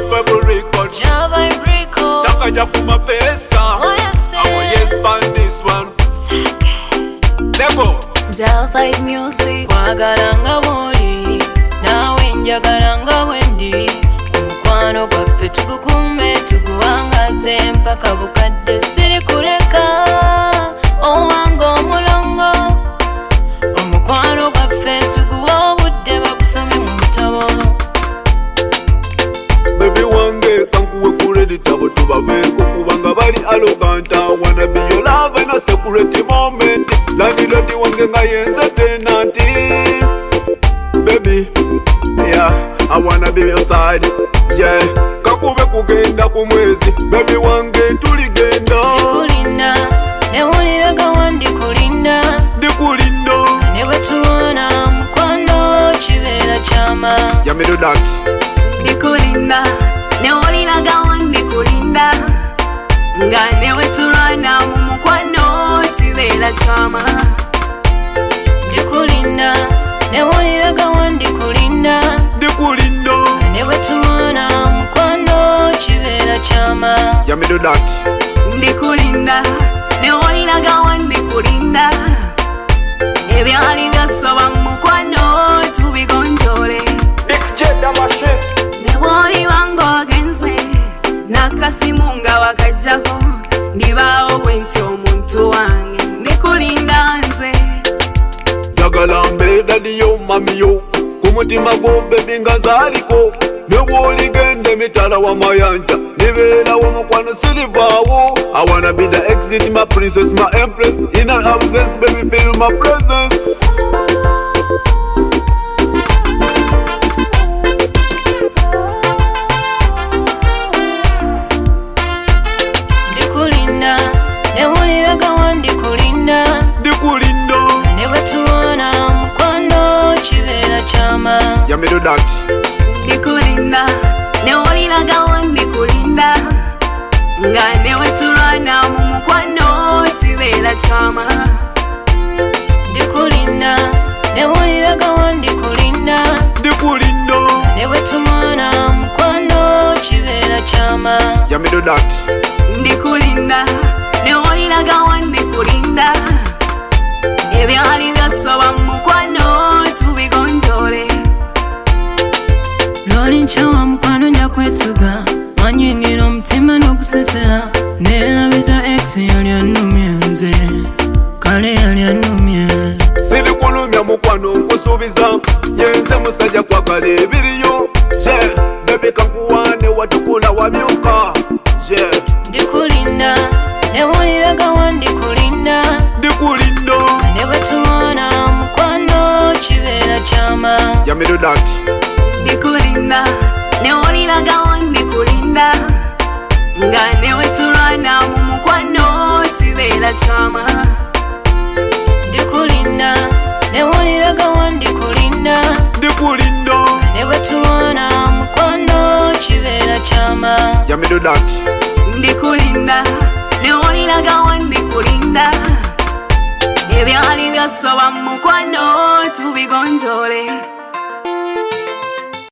favorite record. Java Rico. Takaja kuma pesa. What you say? I will yes band this one. Let go. Java music. Wagaranga mori. Nawe njagaranga wendi. Omukwano gwaffe tugukume tuguwangaze mpaka bukadde siri kuleka. Owange omulongo. Omukwano gwaffe tuguwa obudde bakusome mu bitabo. Baby wange kankuwe kuredi tabo tubaveeko kubanga bali arrogant. I wanna be your love in a separate moment. Landilodi wange nga yenze tenanti. Baby, yeah, I wanna be your side. Yeah, kakube kugenda ku mwezi. Baby wange tuligenda. Ndikulinda, newuliraga wandikulinda. Ndikulinda. Ne bwe tulwana mukwano kibeera kyama. Yeah, me do that. Ndikulinda, newuliraga wandikulinda. Nga ne bwe tulwana mu mukwano kibeera kyama. Ndikulinda, newuliraga wandikulinda. Ndikulinda. Ne bwe tulwana mukwano kibeera kyama. Yeah, me do that. Ndikulinda, newuliraga wandikulinda. Ebyali byasoba mu mukwano tubigonjole. Ne bw'oliba ng'ogenze n'akasimu nga wakajjako ndibaawo bwe nti omuntu wange ndikulinda nze. Njagala mbeera diyo mami yo ku mutima gwo bebi nga zaaliko. Ne bw'oligenda emitala w'amayanja nibeerawo mukwano sirivaawo. I wanna be the exit, my princess, my empress. In her absence, baby, feel my presence. Ndikulinda, newuliraga wandikulinda. Ndikulinda. Ne bwe tulwana mukwano kibeera kyama. Yeah, me do that. Ndikulinda, newuliraga wandikulinda. Nga ne bwe tulwana mu mukwano kibeera kyama. Ndikulinda, newuliraga wandikulinda. Ndikulinda. Ne bwe tulwana mukwano kibeera kyama. Yeah, me do that. Ndikulinda, newuliraga wandikulinda. Ebyali byasoba mu mukwano tubigonjole. Loli nkyawa mukwano nja kwetuga. Wanyingira omutima n'okusesera. Neerabiza ex yali annumye nze. Kale yali annumye. Sirikulumya mukwano nkusuubiza. Yenze musajja kwagala ebiriyo. Yeah, baby kankuwaane watukula wamyuka. Yeah. Ndikulinda, newuliraga wandikulinda. Ndikulinda. Ne bwe tulwana mukwano kibeera kyama. Yeah, me do that. Ndikulinda, newuliraga wandikulinda. Nga ne bwe tulwana mu mukwano kibeera kyama. Ndikulinda, newuliraga wandikulinda. Ndikulinda. Ne bwe tulwana mukwano kibeera kyama. Yeah, me do that. Ndikulinda, newuliraga wandikulinda. Ebyali byasoba mu mukwano tubigonjole.